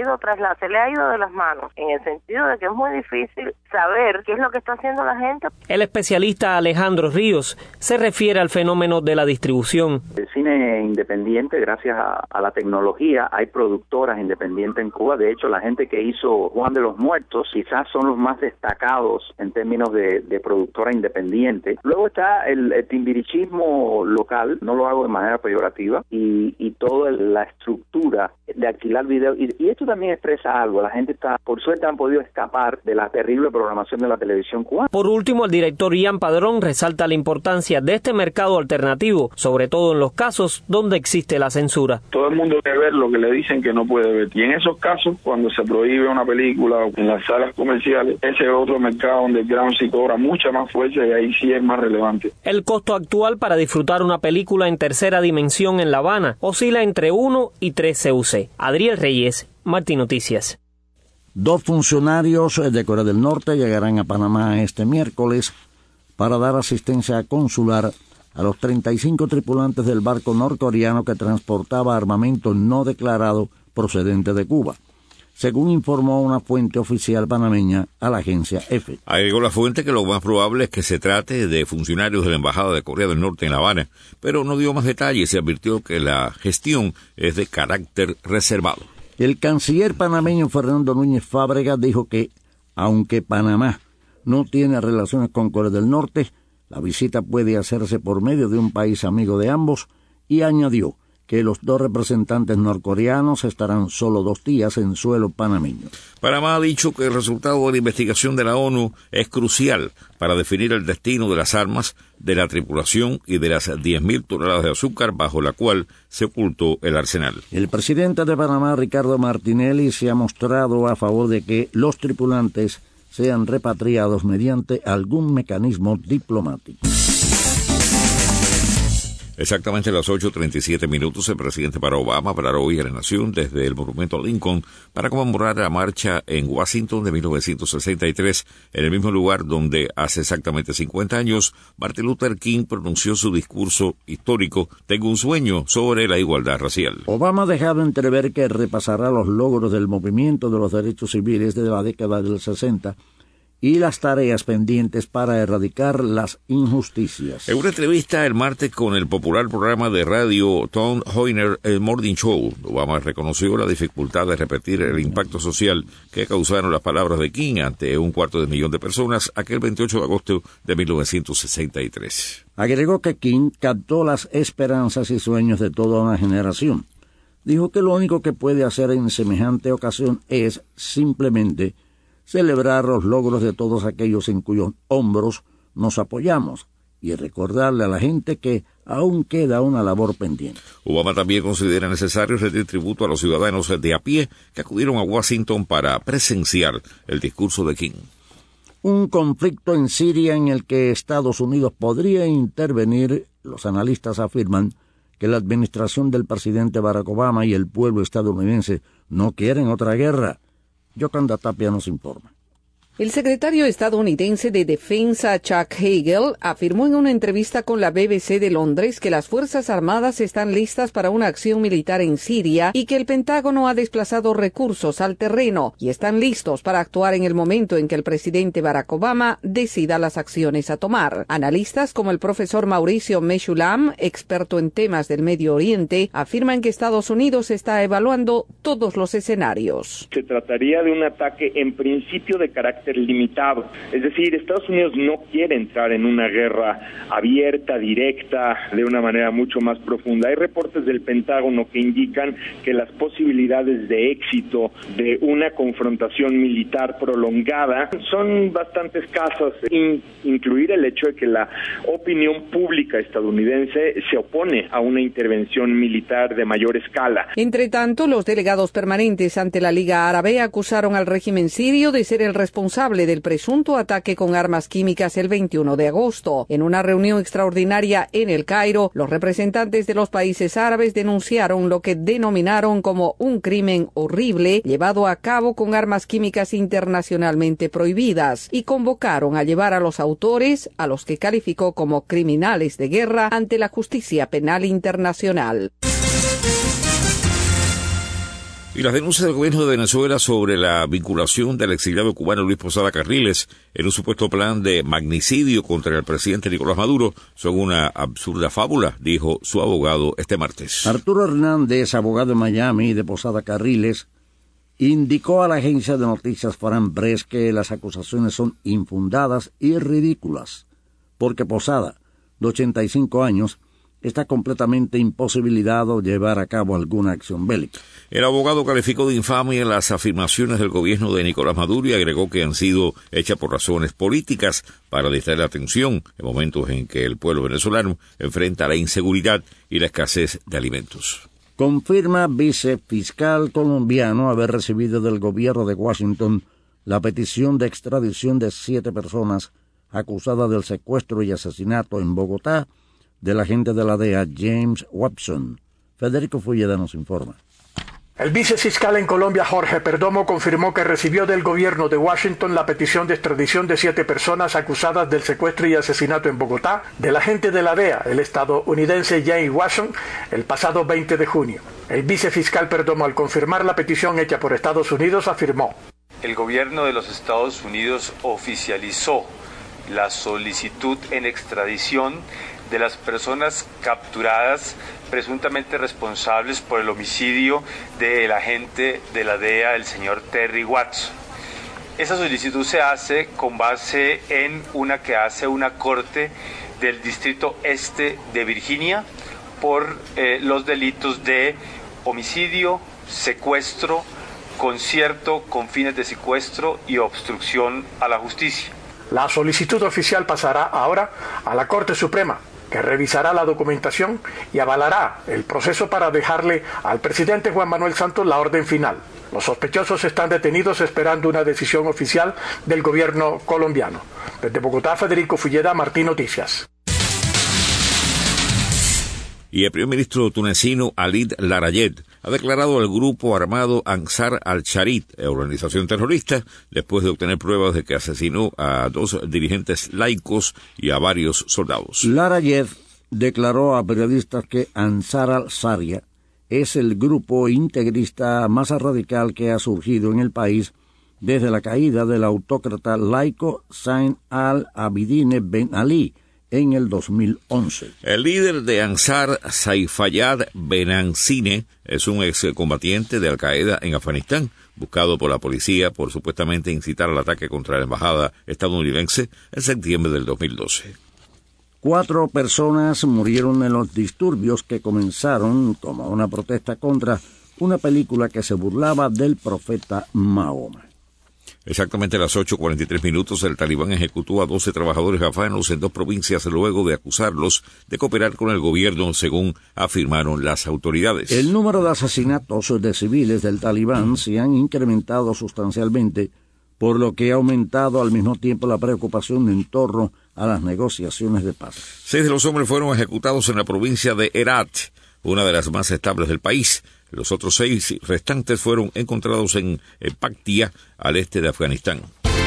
ido de las manos, en el sentido de que es muy difícil saber qué es lo que está haciendo la gente. El especialista Alejandro Ríos se refiere al fenómeno de la distribución. El cine independiente, gracias a la tecnología, hay productoras independientes en Cuba. De hecho, la gente que hizo Juan de los Muertos quizás son los más destacados en términos de productora independiente. Luego está el timbirichismo local, no lo hago de manera peyorativa, y toda la estructura de alquilar video. Y esto también expresa algo. La gente por suerte han podido escapar de la terrible programación de la televisión cubana. Por último, el director Ian Padrón resalta la importancia de este mercado alternativo, sobre todo en los casos donde existe la censura. Todo el mundo debe ver lo que le dicen que no puede ver. Y en esos casos, cuando se prohíbe una película en las salas comerciales, ese es otro mercado donde el ground sí cobra mucha más fuerza y ahí sí es más relevante. El costo actual para disfrutar una película en tercera dimensión en La Habana oscila entre 1 y 3 CUC. Adriel Reyes, Martí Noticias. 2 funcionarios de Corea del Norte llegarán a Panamá este miércoles para dar asistencia consular a los 35 tripulantes del barco norcoreano que transportaba armamento no declarado procedente de Cuba, según informó una fuente oficial panameña a la agencia EFE. Agregó la fuente que lo más probable es que se trate de funcionarios de la Embajada de Corea del Norte en La Habana, pero no dio más detalles y advirtió que la gestión es de carácter reservado. El canciller panameño Fernando Núñez Fábrega dijo que, aunque Panamá no tiene relaciones con Corea del Norte, la visita puede hacerse por medio de un país amigo de ambos, y añadió que los 2 representantes norcoreanos estarán solo 2 días en suelo panameño. Panamá ha dicho que el resultado de la investigación de la ONU es crucial para definir el destino de las armas, de la tripulación y de las 10.000 toneladas de azúcar bajo la cual se ocultó el arsenal. El presidente de Panamá, Ricardo Martinelli, se ha mostrado a favor de que los tripulantes sean repatriados mediante algún mecanismo diplomático. Exactamente a las 8:37, el presidente Barack Obama hablará hoy a la nación desde el Monumento a Lincoln para conmemorar la marcha en Washington de 1963, en el mismo lugar donde hace exactamente 50 años Martin Luther King pronunció su discurso histórico Tengo un sueño sobre la igualdad racial. Obama ha dejado entrever que repasará los logros del movimiento de los derechos civiles de la década del 60 y las tareas pendientes para erradicar las injusticias. En una entrevista el martes con el popular programa de radio Tom Joyner, el Morning Show, Obama reconoció la dificultad de repetir el impacto social que causaron las palabras de King ante 250,000 de personas aquel 28 de agosto de 1963. Agregó que King captó las esperanzas y sueños de toda una generación. Dijo que lo único que puede hacer en semejante ocasión es simplemente celebrar los logros de todos aquellos en cuyos hombros nos apoyamos, y recordarle a la gente que aún queda una labor pendiente. Obama también considera necesario rendir tributo a los ciudadanos de a pie que acudieron a Washington para presenciar el discurso de King. Un conflicto en Siria en el que Estados Unidos podría intervenir, los analistas afirman que la administración del presidente Barack Obama y el pueblo estadounidense no quieren otra guerra. Yocanda Tapia nos informa. El secretario estadounidense de Defensa, Chuck Hagel, afirmó en una entrevista con la BBC de Londres que las Fuerzas Armadas están listas para una acción militar en Siria y que el Pentágono ha desplazado recursos al terreno y están listos para actuar en el momento en que el presidente Barack Obama decida las acciones a tomar. Analistas como el profesor Mauricio Meshulam, experto en temas del Medio Oriente, afirman que Estados Unidos está evaluando todos los escenarios. Se trataría de un ataque en principio de carácter limitado, es decir, Estados Unidos no quiere entrar en una guerra abierta, directa, de una manera mucho más profunda. Hay reportes del Pentágono que indican que las posibilidades de éxito de una confrontación militar prolongada son bastante escasas, incluir el hecho de que la opinión pública estadounidense se opone a una intervención militar de mayor escala. Entre tanto, los delegados permanentes ante la Liga Árabe acusaron al régimen sirio de ser el responsable del presunto ataque con armas químicas el 21 de agosto. En una reunión extraordinaria en El Cairo, los representantes de los países árabes denunciaron lo que denominaron como un crimen horrible llevado a cabo con armas químicas internacionalmente prohibidas y convocaron a llevar a los autores, a los que calificó como criminales de guerra, ante la justicia penal internacional. Y las denuncias del gobierno de Venezuela sobre la vinculación del exiliado cubano Luis Posada Carriles en un supuesto plan de magnicidio contra el presidente Nicolás Maduro son una absurda fábula, dijo su abogado este martes. Arturo Hernández, abogado en Miami de Posada Carriles, indicó a la agencia de noticias Farán Press que las acusaciones son infundadas y ridículas, porque Posada, de 85 años, está completamente imposibilitado de llevar a cabo alguna acción bélica. El abogado calificó de infamia las afirmaciones del gobierno de Nicolás Maduro y agregó que han sido hechas por razones políticas para distraer la atención en momentos en que el pueblo venezolano enfrenta la inseguridad y la escasez de alimentos. Confirma vicefiscal colombiano haber recibido del gobierno de Washington la petición de extradición de 7 personas acusadas del secuestro y asesinato en Bogotá del agente de la DEA James Watson. Federico Fulleda nos informa. El vicefiscal en Colombia, Jorge Perdomo, confirmó que recibió del gobierno de Washington la petición de extradición de 7 personas acusadas del secuestro y asesinato en Bogotá del agente de la DEA, el estadounidense James Watson, el pasado 20 de junio. El vicefiscal Perdomo, al confirmar la petición hecha por Estados Unidos, afirmó: el gobierno de los Estados Unidos oficializó la solicitud en extradición de las personas capturadas presuntamente responsables por el homicidio del agente de la DEA, el señor Terry Watson. Esa solicitud se hace con base en una que hace una corte del Distrito Este de Virginia por los delitos de homicidio, secuestro, concierto con fines de secuestro y obstrucción a la justicia. La solicitud oficial pasará ahora a la Corte Suprema, que revisará la documentación y avalará el proceso para dejarle al presidente Juan Manuel Santos la orden final. Los sospechosos están detenidos esperando una decisión oficial del gobierno colombiano. Desde Bogotá, Federico Fulleda, Martín Noticias. Y el primer ministro tunecino Alid Larayet ha declarado al grupo armado Ansar al-Sharit, organización terrorista, después de obtener pruebas de que asesinó a 2 dirigentes laicos y a varios soldados. Larayet declaró a periodistas que Ansar al-Sharia es el grupo integrista más radical que ha surgido en el país desde la caída del autócrata laico Zain al-Abidine Ben Ali en el 2011. El líder de Ansar, Saifayad Benancine, es un excombatiente de Al-Qaeda en Afganistán, buscado por la policía por supuestamente incitar al ataque contra la embajada estadounidense en septiembre del 2012. 4 personas murieron en los disturbios que comenzaron como una protesta contra una película que se burlaba del profeta Mahoma. Exactamente a las 8:43, el talibán ejecutó a 12 trabajadores afganos en 2 provincias luego de acusarlos de cooperar con el gobierno, según afirmaron las autoridades. El número de asesinatos de civiles del talibán se han incrementado sustancialmente, por lo que ha aumentado al mismo tiempo la preocupación en torno a las negociaciones de paz. 6 de los hombres fueron ejecutados en la provincia de Herat, una de las más estables del país. Los otros 6 restantes fueron encontrados en Paktia, al este de Afganistán.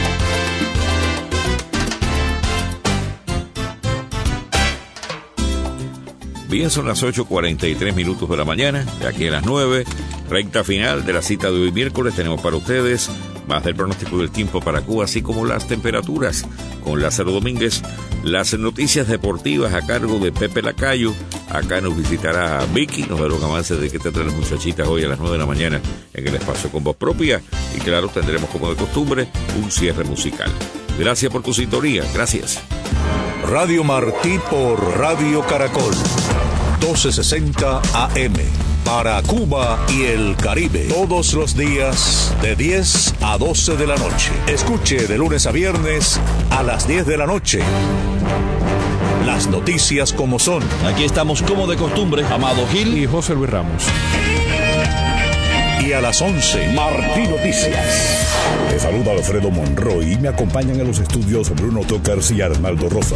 Bien, son las 8:43 de la mañana, de aquí a las 9, recta final de la cita de hoy miércoles. Tenemos para ustedes más del pronóstico del tiempo para Cuba, así como las temperaturas, con Lázaro Domínguez, las noticias deportivas a cargo de Pepe Lacayo. Acá nos visitará Vicky, nos dará un avance de qué tendrán las muchachitas hoy a las 9 de la mañana en el espacio con voz propia. Y claro, tendremos como de costumbre un cierre musical. Gracias por tu sintonía, gracias. Radio Martí por Radio Caracol, 1260 AM, para Cuba y el Caribe, todos los días de 10 a 12 de la noche. Escuche de lunes a viernes a las 10 de la noche. Las noticias como son. Aquí estamos como de costumbre, Amado Gil y José Luis Ramos. Y a las 11, Martí Noticias. Te saluda Alfredo Monroy y me acompañan en los estudios Bruno Tocars y Arnaldo Rosa.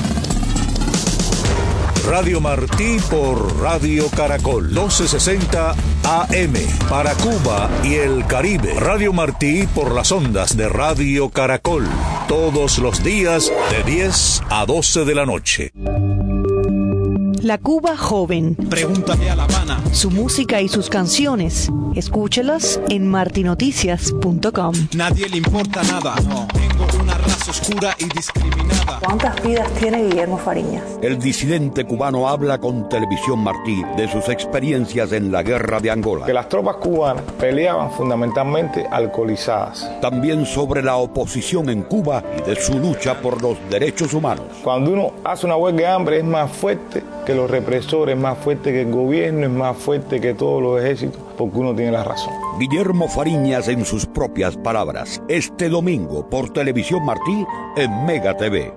Radio Martí por Radio Caracol, 1260 AM, para Cuba y el Caribe. Radio Martí por las ondas de Radio Caracol, todos los días de 10 a 12 de la noche. La Cuba joven. Pregúntale a La Habana. Su música y sus canciones. Escúchelas en martinoticias.com. Nadie le importa nada. No. Tengo una raza oscura y discriminada. ¿Cuántas vidas tiene Guillermo Fariñas? El disidente cubano habla con Televisión Martí de sus experiencias en la guerra de Angola. Que las tropas cubanas peleaban fundamentalmente alcoholizadas. También sobre la oposición en Cuba y de su lucha por los derechos humanos. Cuando uno hace una huelga de hambre es más fuerte que los represores, es más fuerte que el gobierno, es más fuerte que todos los ejércitos, porque uno tiene la razón. Guillermo Fariñas en sus propias palabras, este domingo por Televisión Martí en Mega TV.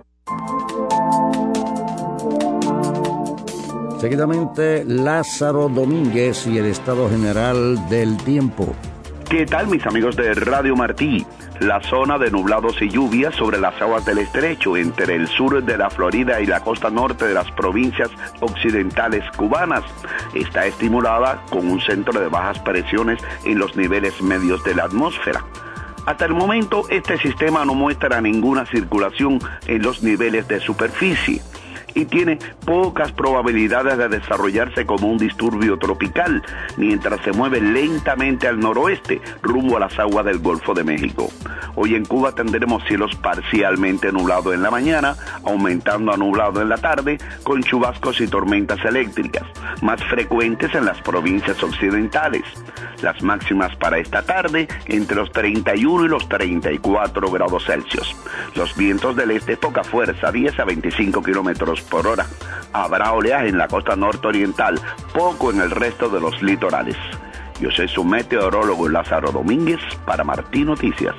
Seguidamente, Lázaro Domínguez y el estado general del tiempo. ¿Qué tal, mis amigos de Radio Martí? La zona de nublados y lluvias sobre las aguas del estrecho entre el sur de la Florida y la costa norte de las provincias occidentales cubanas está estimulada con un centro de bajas presiones en los niveles medios de la atmósfera. Hasta el momento, este sistema no muestra ninguna circulación en los niveles de superficie y tiene pocas probabilidades de desarrollarse como un disturbio tropical, mientras se mueve lentamente al noroeste, rumbo a las aguas del Golfo de México. Hoy en Cuba tendremos cielos parcialmente nublados en la mañana, aumentando a nublado en la tarde, con chubascos y tormentas eléctricas, más frecuentes en las provincias occidentales. Las máximas para esta tarde, entre los 31 y los 34 grados Celsius. Los vientos del este poca fuerza, 10 a 25 kilómetros por hora. Habrá oleaje en la costa norte-oriental, poco en el resto de los litorales. Yo soy su meteorólogo Lázaro Domínguez para Martí Noticias.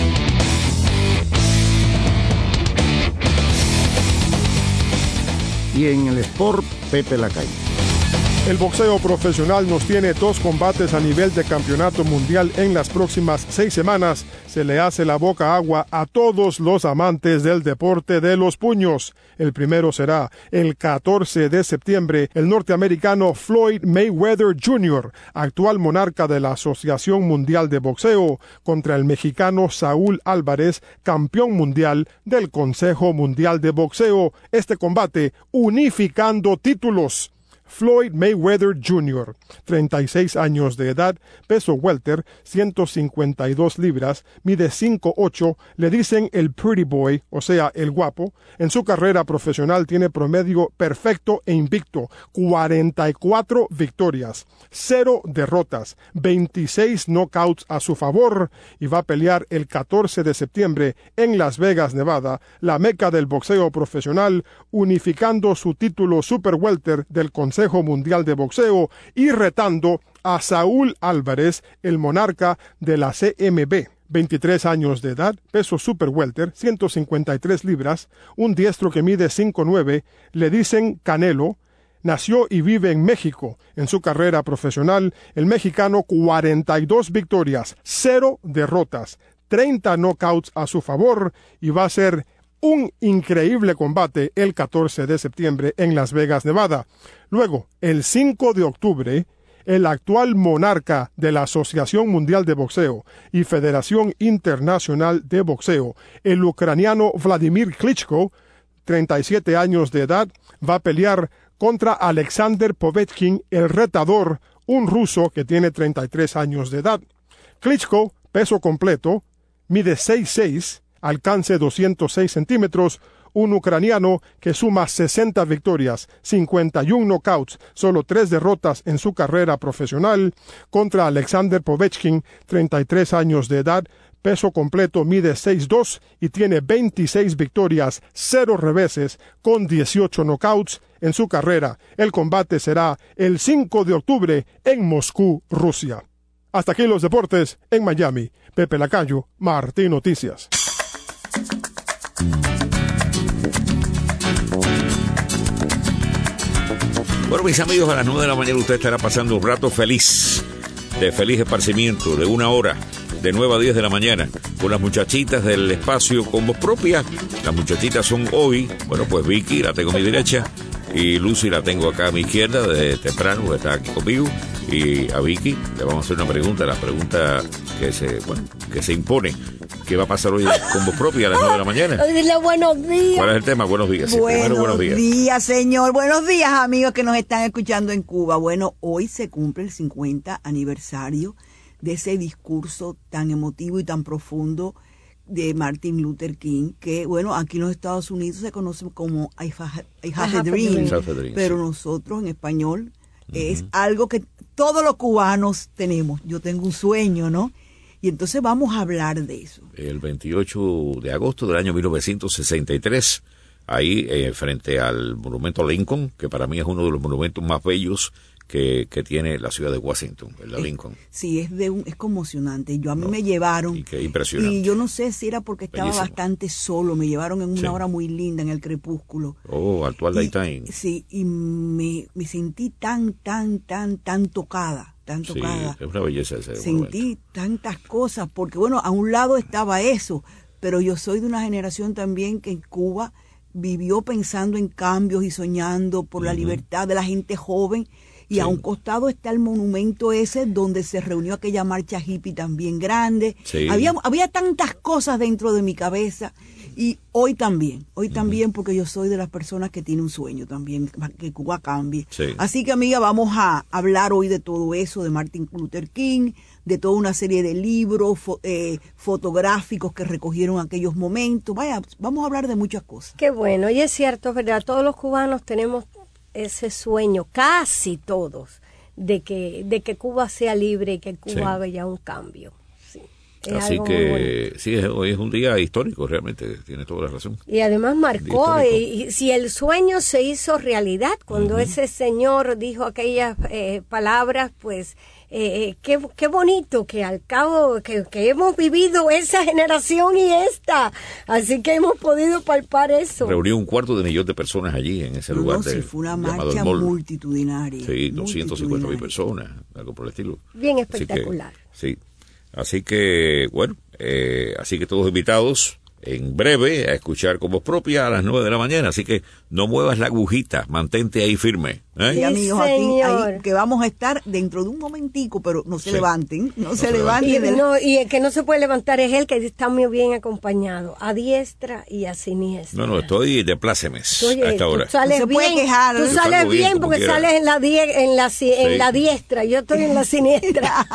Y en el Sport, Pepe Lacayo. El boxeo profesional nos tiene 2 combates a nivel de campeonato mundial en las próximas 6 semanas. Se le hace la boca agua a todos los amantes del deporte de los puños. El primero será el 14 de septiembre. El norteamericano Floyd Mayweather Jr., actual monarca de la Asociación Mundial de Boxeo, contra el mexicano Saúl Álvarez, campeón mundial del Consejo Mundial de Boxeo. Este combate unificando títulos. Floyd Mayweather Jr., 36 años de edad, peso welter, 152 libras, mide 5'8", le dicen el pretty boy, o sea, el guapo. En su carrera profesional tiene promedio perfecto e invicto, 44 victorias, 0 derrotas, 26 knockouts a su favor, y va a pelear el 14 de septiembre en Las Vegas, Nevada, la meca del boxeo profesional, unificando su título super welter del Consejo Mundial de Boxeo y retando a Saúl Álvarez, el monarca de la CMB. 23 años de edad, peso super welter, 153 libras, un diestro que mide 5'9", le dicen Canelo. Nació y vive en México. En su carrera profesional, el mexicano 42 victorias, 0 derrotas, 30 knockouts a su favor y va a ser un increíble combate el 14 de septiembre en Las Vegas, Nevada. Luego, el 5 de octubre, el actual monarca de la Asociación Mundial de Boxeo y Federación Internacional de Boxeo, el ucraniano Vladimir Klitschko, 37 años de edad, va a pelear contra Alexander Povetkin, el retador, un ruso que tiene 33 años de edad. Klitschko, peso completo, mide 6'6", alcance 206 centímetros, un ucraniano que suma 60 victorias, 51 knockouts, solo 3 derrotas en su carrera profesional, contra Alexander Povetkin, 33 años de edad, peso completo, mide 6'2" y tiene 26 victorias, 0 reveses, con 18 knockouts en su carrera. El combate será el 5 de octubre en Moscú, Rusia. Hasta aquí los deportes en Miami. Pepe Lacayo, Martín Noticias. Bueno, mis amigos, a las 9 de la mañana usted estará pasando un rato feliz, de feliz esparcimiento, de 1 hora, de 9 a 10 de la mañana, con las muchachitas del espacio con voz propia. Las muchachitas son hoy, bueno, pues Vicky, la tengo a mi derecha, y Lucy la tengo acá a mi izquierda, desde temprano, está aquí conmigo, y a Vicky le vamos a hacer una pregunta, la pregunta que se impone. ¿Qué va a pasar hoy con voz propia a las 9 de la mañana? Dile buenos días. ¿Cuál es el tema? Buenos días. Sí, buenos días, señor. Buenos días, amigos que nos están escuchando en Cuba. Bueno, hoy se cumple el 50 aniversario de ese discurso tan emotivo y tan profundo de Martin Luther King, que, bueno, aquí en los Estados Unidos se conoce como I Have a Dream, pero nosotros en español es algo que todos los cubanos tenemos. Yo tengo un sueño, ¿no? Y entonces vamos a hablar de eso. El 28 de agosto del año 1963, ahí frente al monumento Lincoln, que para mí es uno de los monumentos más bellos que tiene la ciudad de Washington, el de Lincoln. Sí, es conmocionante. A mí me llevaron. Y qué impresionante. Y yo no sé si era porque estaba Bellísimo. Bastante solo. Me llevaron en una hora muy linda, en el crepúsculo. Oh, al Twilight Time. Sí, y me sentí tan tocada. Sí, es una belleza ese Sentí momento. tantas cosas, porque bueno, a un lado estaba eso, pero yo soy de una generación también que en Cuba vivió pensando en cambios y soñando por la libertad de la gente joven, y a un costado está el monumento ese donde se reunió aquella marcha hippie también grande. Sí. Había tantas cosas dentro de mi cabeza. Y hoy también, porque yo soy de las personas que tiene un sueño también, que Cuba cambie. Sí. Así que, amiga, vamos a hablar hoy de todo eso, de Martin Luther King, de toda una serie de libros fotográficos que recogieron aquellos momentos. Vaya, vamos a hablar de muchas cosas. Qué bueno, y es cierto, es verdad, todos los cubanos tenemos ese sueño, casi todos, de que Cuba sea libre y que Cuba haga ya un cambio. Así que sí, hoy es un día histórico, realmente, tiene toda la razón. Y además marcó, y si el sueño se hizo realidad, cuando ese señor dijo aquellas palabras, pues qué bonito que al cabo que hemos vivido esa generación y esta, así que hemos podido palpar eso. Reunió 250,000 de personas allí en ese lugar. Sí, fue una marcha multitudinaria. Sí, 250,000 personas, algo por el estilo. Bien espectacular. Sí. Así que, bueno, así que todos invitados en breve a escuchar con voz propia a las 9 de la mañana. Así que no muevas la agujita, mantente ahí firme. Sí, amigos, aquí que vamos a estar dentro de un momentico, pero no se levanten, no se levanten. Y el que no se puede levantar es él, que está muy bien acompañado, a diestra y a siniestra. No, estoy de plácemes a esta hora. Tú sales no se puede quejar. Tú sales bien porque sales en la diestra, yo estoy en la siniestra.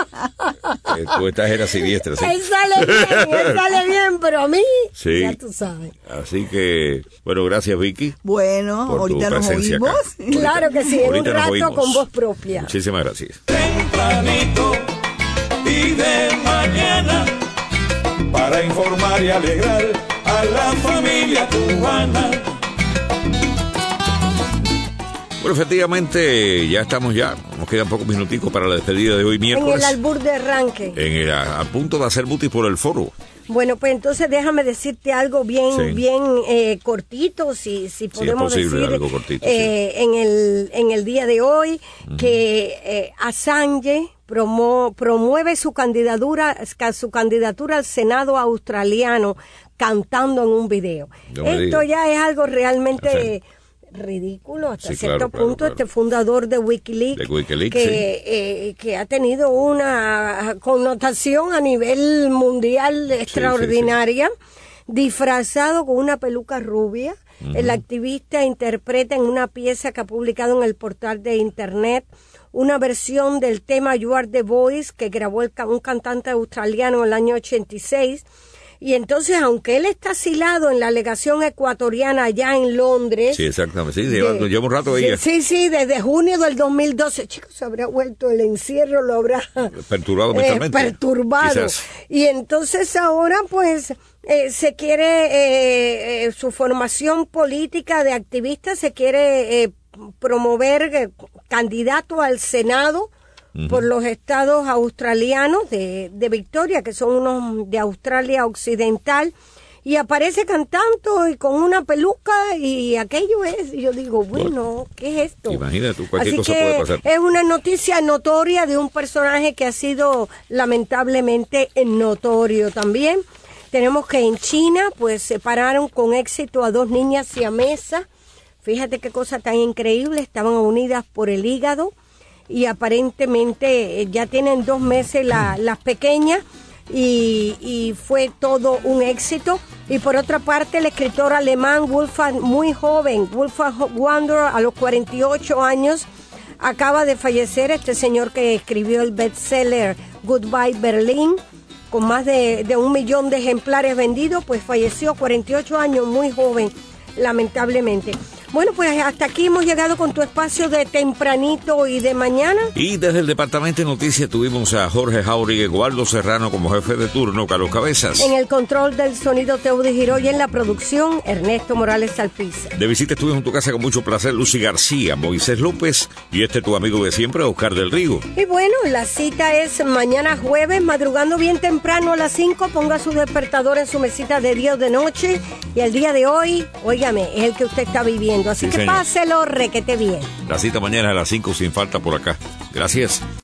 Tú estás en la siniestra, sí. Él sale bien, pero a mí, ya tú sabes. Así que, bueno, gracias, Vicky. Bueno, ahorita nos oímos. Claro que sí, en un rato con voz propia. Muchísimas gracias. Tempranito y de mañana, para informar y alegrar a la familia cubana. Bueno, efectivamente, ya estamos nos quedan pocos minuticos para la despedida de hoy miércoles. En el albur de arranque. A punto de hacer mutis por el foro. Bueno, pues entonces déjame decirte algo bien cortito, si podemos decir, algo cortito, en el día de hoy, que Assange promueve su candidatura al Senado australiano cantando en un video. Esto ya es algo realmente ridículo hasta cierto punto. Claro. Este fundador de Wikileaks que ha tenido una connotación a nivel mundial extraordinaria, disfrazado con una peluca rubia. El activista interpreta en una pieza que ha publicado en el portal de internet una versión del tema You Are the Voice que grabó un cantante australiano en el año 86. Y entonces, aunque él está asilado en la legación ecuatoriana allá en Londres... Sí, exactamente. Sí, lleva un rato ahí. Sí, desde junio del 2012. Chicos, se habrá vuelto el encierro, lo habrá... Perturbado mentalmente. Quizás. Y entonces ahora, pues, se quiere... su formación política de activista se quiere promover candidato al Senado por los estados australianos de Victoria, que son unos de Australia Occidental, y aparece cantando y con una peluca y aquello es, y yo digo, bueno, ¿qué es esto? Imagínate tú, cualquier Así cosa que puede pasar. Es una noticia notoria de un personaje que ha sido lamentablemente notorio también. Tenemos que en China, pues, separaron con éxito a 2 niñas siamesas. Fíjate qué cosa tan increíble, estaban unidas por el hígado y aparentemente ya tienen 2 meses las pequeñas y fue todo un éxito. Y por otra parte, el escritor alemán Wolfgang, muy joven, Wolfgang Wander, a los 48 años, acaba de fallecer. Este señor que escribió el bestseller Goodbye Berlin, con más de 1 millón de ejemplares vendidos, pues falleció, 48 años, muy joven, lamentablemente. Bueno, pues hasta aquí hemos llegado con tu espacio de tempranito y de mañana. Y desde el Departamento de Noticias tuvimos a Jorge Jauregui, Eduardo Serrano como jefe de turno, Carlos Cabezas. En el control del sonido, Teudi Giró, y en la producción, Ernesto Morales Salpiza. De visita estuvimos en tu casa con mucho placer, Lucy García, Moisés López y tu amigo de siempre, Oscar del Río. Y bueno, la cita es mañana jueves, madrugando bien temprano a las 5, ponga su despertador en su mesita de día o de noche, y el día de hoy, óigame, es el que usted está viviendo. Así que páselo requete bien. La cita mañana a las 5 sin falta por acá. Gracias.